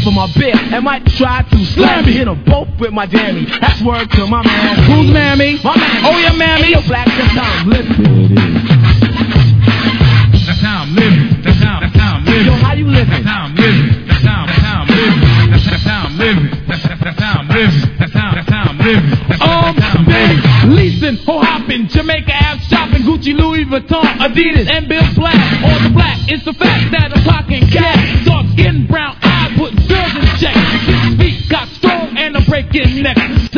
for my beer and might try to slam me. Hit them both with my jammy. That's word to my man. Who's mammy? My man. Oh, yeah, mammy. Hey, yo, black, that's how I'm living. That's how I'm living. That's how I'm living. Yo, how you living? That's how I'm living. That's how I'm living. That's how I'm living. That's how I'm living. That's how I'm living. Big, leasing, ho hopping, Jamaica Ave shopping, Gucci, Louis Vuitton, Adidas, and Bill Black. All the black, it's the fact that I'm talking cash. Dark skin, brown eye, put girls in check. 6 feet, got strong, and a breaking neck.